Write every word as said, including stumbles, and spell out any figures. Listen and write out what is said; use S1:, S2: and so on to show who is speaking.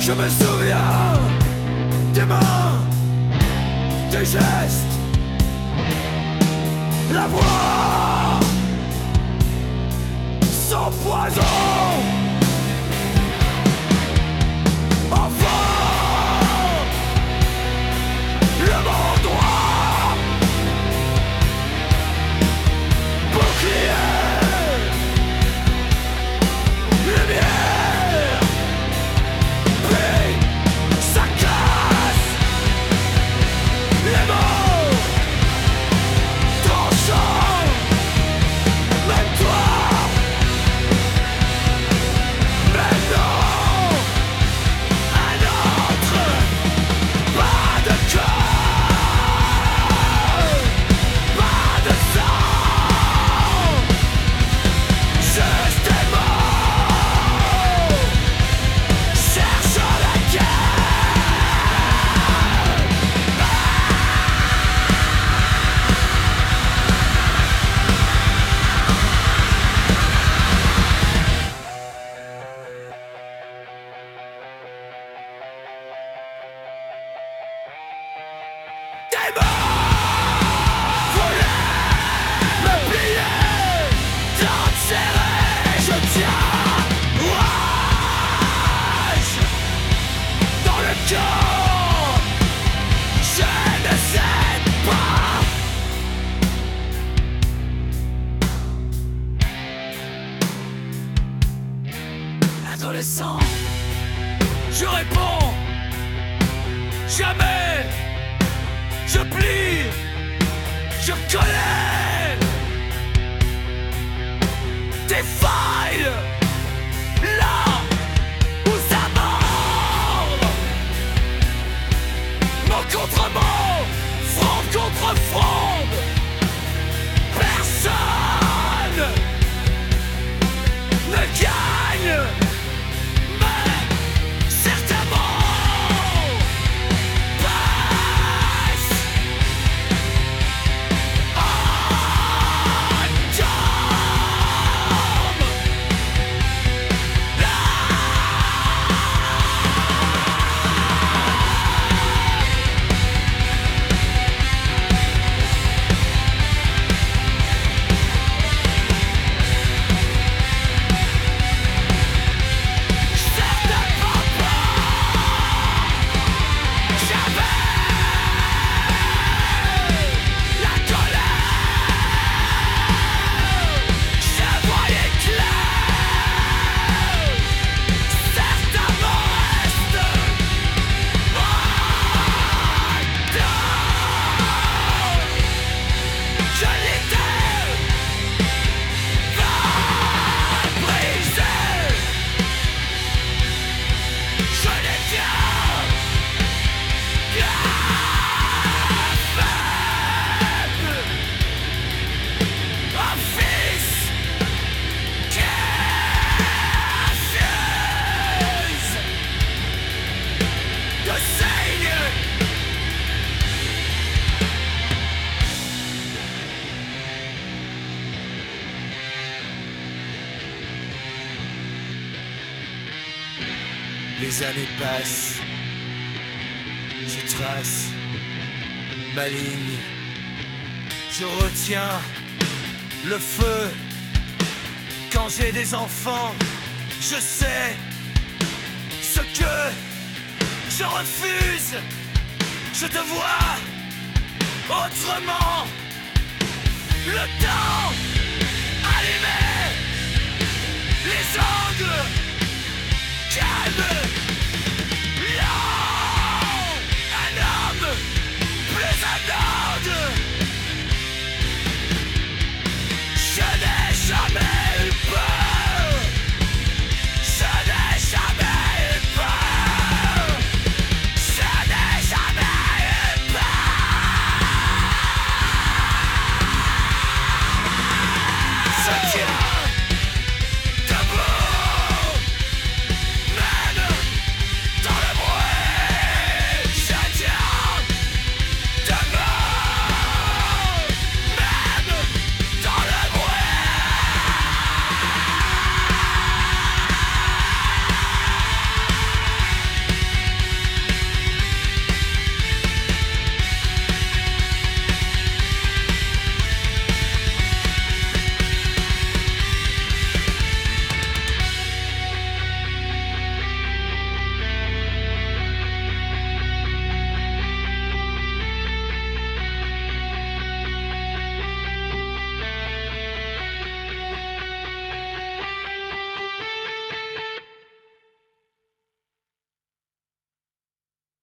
S1: Je me souviens des mains, des gestes, la voix, son poison. Enfin, le bon droit, bouclier, lumière, puis ça casse les mots tranchants. Même toi, maintenant, un autre, pas de cœur, pas de sang, juste des mots, cherchant la des mots voulaient me plier, tant serré, je tiens rage dans le cœur, je ne sais pas. Adolescent, je réponds jamais. Je plie, je connais des failles là où ça mord. Mot contre mot, fronde contre fronde, personne ne gagne. Mais certains mots passent en tombe. Certains papas, j'avais la colère, je voyais clair. Certains me restent mortels. Je l'étais pas brisé. Je détiens la faible, un fils qui refuse de saigner. Les années passent, je trace ma ligne, je retiens le feu. Quand j'ai des enfants, je sais ce que je refuse. Je te vois autrement, le temps allumé, les angles